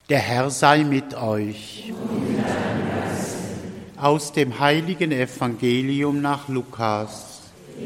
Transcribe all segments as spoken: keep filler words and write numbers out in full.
Der Herr sei mit euch. Aus dem heiligen Evangelium nach Lukas.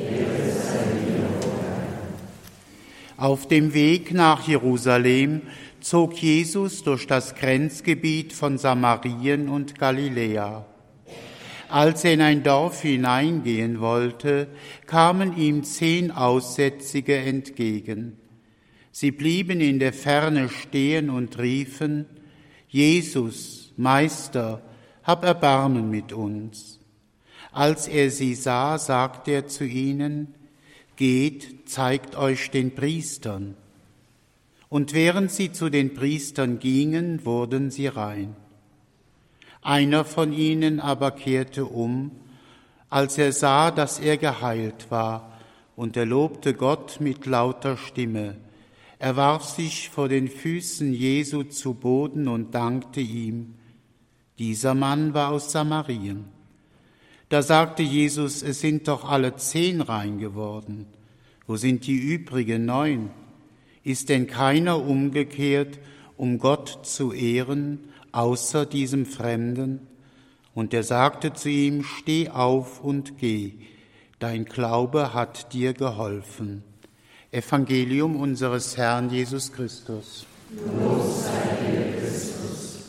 Auf dem Weg nach Jerusalem zog Jesus durch das Grenzgebiet von Samarien und Galiläa. Als er in ein Dorf hineingehen wollte, kamen ihm zehn Aussätzige entgegen. Sie blieben in der Ferne stehen und riefen: Jesus, Meister, hab Erbarmen mit uns. Als er sie sah, sagte er zu ihnen: Geht, zeigt euch den Priestern. Und während sie zu den Priestern gingen, wurden sie rein. Einer von ihnen aber kehrte um, als er sah, dass er geheilt war, und er lobte Gott mit lauter Stimme. Er warf sich vor den Füßen Jesu zu Boden und dankte ihm. Dieser Mann war aus Samarien. Da sagte Jesus: Es sind doch alle zehn rein geworden. Wo sind die übrigen neun? Ist denn keiner umgekehrt, um Gott zu ehren, außer diesem Fremden? Und er sagte zu ihm: Steh auf und geh, dein Glaube hat dir geholfen. Evangelium unseres Herrn Jesus Christus. Los sei dir, Christus.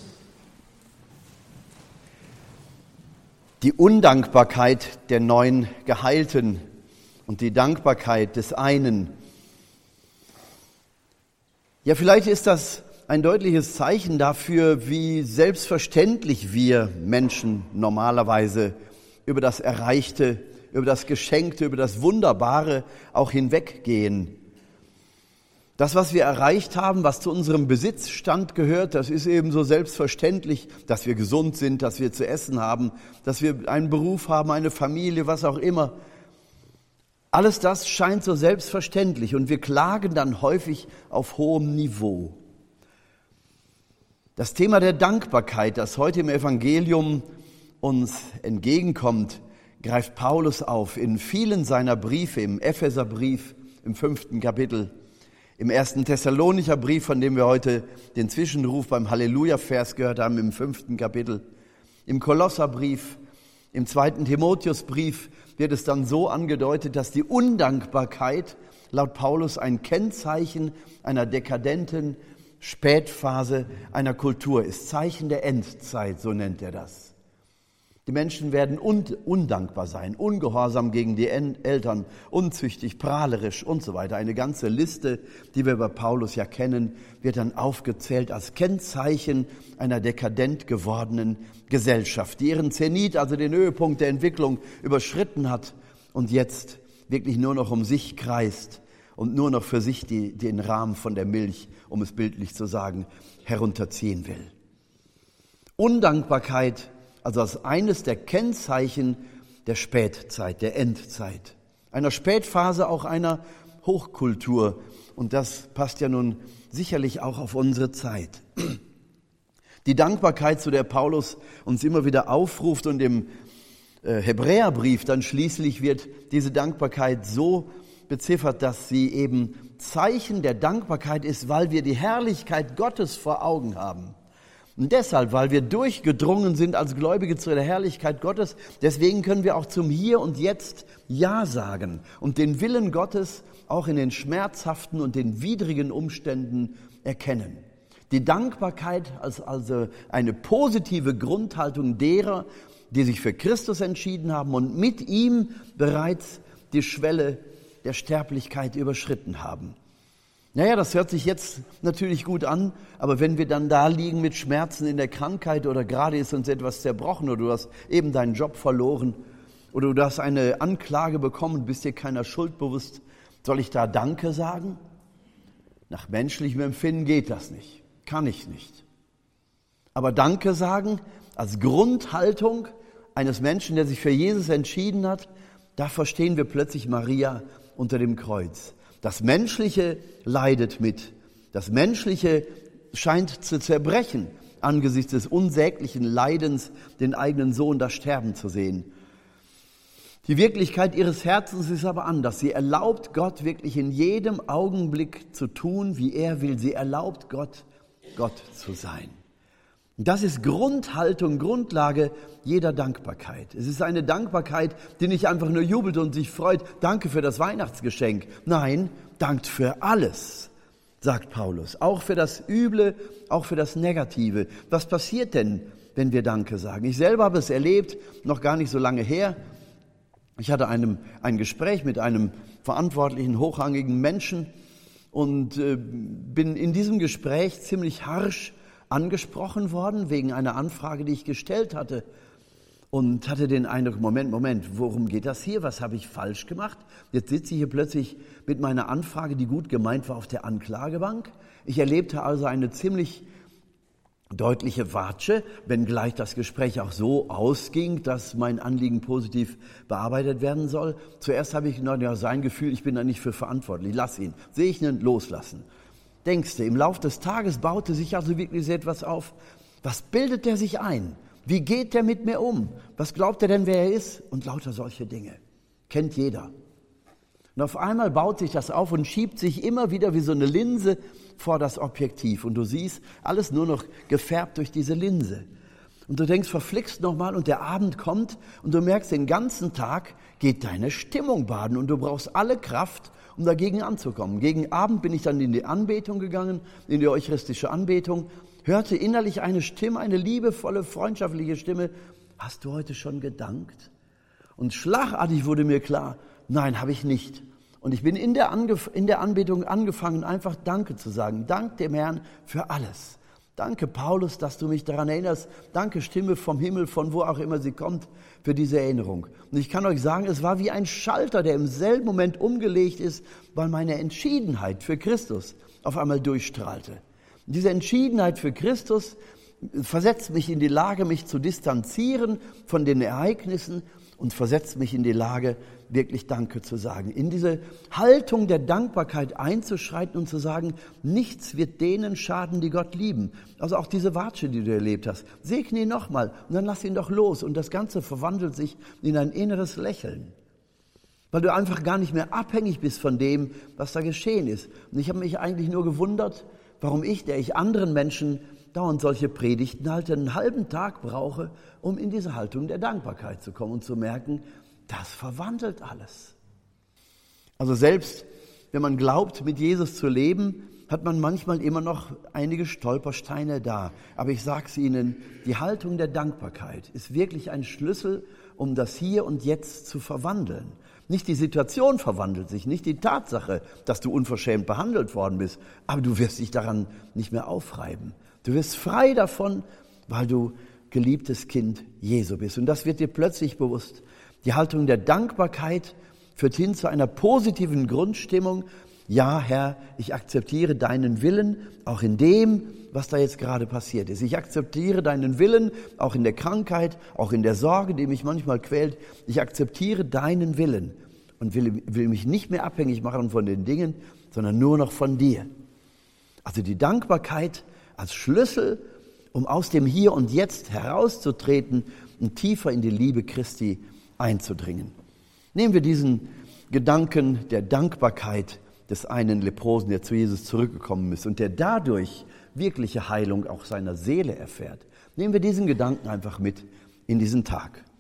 Die Undankbarkeit der neun Geheilten und die Dankbarkeit des einen. Ja, vielleicht ist das ein deutliches Zeichen dafür, wie selbstverständlich wir Menschen normalerweise über das Erreichte, über das Geschenkte, über das Wunderbare auch hinweggehen. Das, was wir erreicht haben, was zu unserem Besitzstand gehört, das ist eben so selbstverständlich, dass wir gesund sind, dass wir zu essen haben, dass wir einen Beruf haben, eine Familie, was auch immer. Alles das scheint so selbstverständlich und wir klagen dann häufig auf hohem Niveau. Das Thema der Dankbarkeit, das heute im Evangelium uns entgegenkommt, greift Paulus auf in vielen seiner Briefe, im Epheserbrief im fünften Kapitel, im ersten Thessalonicher Brief, von dem wir heute den Zwischenruf beim Halleluja-Vers gehört haben, im fünften Kapitel, im Kolosserbrief, im zweiten Timotheusbrief wird es dann so angedeutet, dass die Undankbarkeit laut Paulus ein Kennzeichen einer dekadenten Spätphase einer Kultur ist, Zeichen der Endzeit, so nennt er das. Die Menschen werden undankbar sein, ungehorsam gegen die Eltern, unzüchtig, prahlerisch und so weiter. Eine ganze Liste, die wir bei Paulus ja kennen, wird dann aufgezählt als Kennzeichen einer dekadent gewordenen Gesellschaft, die ihren Zenit, also den Höhepunkt der Entwicklung, überschritten hat und jetzt wirklich nur noch um sich kreist und nur noch für sich die, den Rahmen von der Milch, um es bildlich zu sagen, herunterziehen will. Undankbarkeit also als eines der Kennzeichen der Spätzeit, der Endzeit, einer Spätphase auch einer Hochkultur. Und das passt ja nun sicherlich auch auf unsere Zeit. Die Dankbarkeit, zu der Paulus uns immer wieder aufruft und im Hebräerbrief dann schließlich wird diese Dankbarkeit so beziffert, dass sie eben Zeichen der Dankbarkeit ist, weil wir die Herrlichkeit Gottes vor Augen haben. Und deshalb, weil wir durchgedrungen sind als Gläubige zu der Herrlichkeit Gottes, deswegen können wir auch zum Hier und Jetzt Ja sagen und den Willen Gottes auch in den schmerzhaften und den widrigen Umständen erkennen. Die Dankbarkeit als also eine positive Grundhaltung derer, die sich für Christus entschieden haben und mit ihm bereits die Schwelle der Sterblichkeit überschritten haben. Naja, das hört sich jetzt natürlich gut an, aber wenn wir dann da liegen mit Schmerzen in der Krankheit oder gerade ist uns etwas zerbrochen oder du hast eben deinen Job verloren oder du hast eine Anklage bekommen, bist dir keiner Schuld bewusst, soll ich da Danke sagen? Nach menschlichem Empfinden geht das nicht, kann ich nicht. Aber Danke sagen als Grundhaltung eines Menschen, der sich für Jesus entschieden hat, da verstehen wir plötzlich Maria unter dem Kreuz. Das Menschliche leidet mit. Das Menschliche scheint zu zerbrechen, angesichts des unsäglichen Leidens, den eigenen Sohn da sterben zu sehen. Die Wirklichkeit ihres Herzens ist aber anders. Sie erlaubt Gott wirklich in jedem Augenblick zu tun, wie er will. Sie erlaubt Gott, Gott zu sein. Das ist Grundhaltung, Grundlage jeder Dankbarkeit. Es ist eine Dankbarkeit, die nicht einfach nur jubelt und sich freut, danke für das Weihnachtsgeschenk. Nein, dankt für alles, sagt Paulus. Auch für das Üble, auch für das Negative. Was passiert denn, wenn wir Danke sagen? Ich selber habe es erlebt, noch gar nicht so lange her. Ich hatte einem, ein Gespräch mit einem verantwortlichen, hochrangigen Menschen und äh, bin in diesem Gespräch ziemlich harsch angesprochen worden wegen einer Anfrage, die ich gestellt hatte, und hatte den Eindruck, Moment, Moment, worum geht das hier? Was habe ich falsch gemacht? Jetzt sitze ich hier plötzlich mit meiner Anfrage, die gut gemeint war, auf der Anklagebank. Ich erlebte also eine ziemlich deutliche Watsche, wenngleich das Gespräch auch so ausging, dass mein Anliegen positiv bearbeitet werden soll. Zuerst habe ich noch ja, sein Gefühl, ich bin da nicht für verantwortlich, lass ihn, segnen, loslassen. Denkst du, im Lauf des Tages baute sich also wirklich so etwas auf. Was bildet der sich ein? Wie geht der mit mir um? Was glaubt er denn, wer er ist? Und lauter solche Dinge. Kennt jeder. Und auf einmal baut sich das auf und schiebt sich immer wieder wie so eine Linse vor das Objektiv. Und du siehst alles nur noch gefärbt durch diese Linse. Und du denkst, verflixt nochmal, und der Abend kommt und du merkst, den ganzen Tag geht deine Stimmung baden und du brauchst alle Kraft, um dagegen anzukommen. Gegen Abend bin ich dann in die Anbetung gegangen, in die eucharistische Anbetung, hörte innerlich eine Stimme, eine liebevolle, freundschaftliche Stimme. Hast du heute schon gedankt? Und schlagartig wurde mir klar, nein, habe ich nicht. Und ich bin in der, Angef- in der Anbetung angefangen, einfach Danke zu sagen. Dank dem Herrn für alles. Danke, Paulus, dass du mich daran erinnerst. Danke, Stimme vom Himmel, von wo auch immer sie kommt, für diese Erinnerung. Und ich kann euch sagen, es war wie ein Schalter, der im selben Moment umgelegt ist, weil meine Entschiedenheit für Christus auf einmal durchstrahlte. Und diese Entschiedenheit für Christus versetzt mich in die Lage, mich zu distanzieren von den Ereignissen und versetzt mich in die Lage, wirklich Danke zu sagen. In diese Haltung der Dankbarkeit einzuschreiten und zu sagen, nichts wird denen schaden, die Gott lieben. Also auch diese Watsche, die du erlebt hast. Segne ihn nochmal und dann lass ihn doch los. Und das Ganze verwandelt sich in ein inneres Lächeln. Weil du einfach gar nicht mehr abhängig bist von dem, was da geschehen ist. Und ich habe mich eigentlich nur gewundert, warum ich, der ich anderen Menschen dauernd solche Predigten halte, einen halben Tag brauche, um in diese Haltung der Dankbarkeit zu kommen und zu merken, das verwandelt alles. Also selbst wenn man glaubt, mit Jesus zu leben, hat man manchmal immer noch einige Stolpersteine da. Aber ich sage es Ihnen, die Haltung der Dankbarkeit ist wirklich ein Schlüssel, um das Hier und Jetzt zu verwandeln. Nicht die Situation verwandelt sich, nicht die Tatsache, dass du unverschämt behandelt worden bist, aber du wirst dich daran nicht mehr aufreiben. Du wirst frei davon, weil du geliebtes Kind Jesu bist. Und das wird dir plötzlich bewusst. Die Haltung der Dankbarkeit führt hin zu einer positiven Grundstimmung. Ja, Herr, ich akzeptiere deinen Willen, auch in dem, was da jetzt gerade passiert ist. Ich akzeptiere deinen Willen, auch in der Krankheit, auch in der Sorge, die mich manchmal quält. Ich akzeptiere deinen Willen und will, will mich nicht mehr abhängig machen von den Dingen, sondern nur noch von dir. Also die Dankbarkeit als Schlüssel, um aus dem Hier und Jetzt herauszutreten und tiefer in die Liebe Christi einzudringen. Nehmen wir diesen Gedanken der Dankbarkeit des einen Leprosen, der zu Jesus zurückgekommen ist und der dadurch wirkliche Heilung auch seiner Seele erfährt. Nehmen wir diesen Gedanken einfach mit in diesen Tag.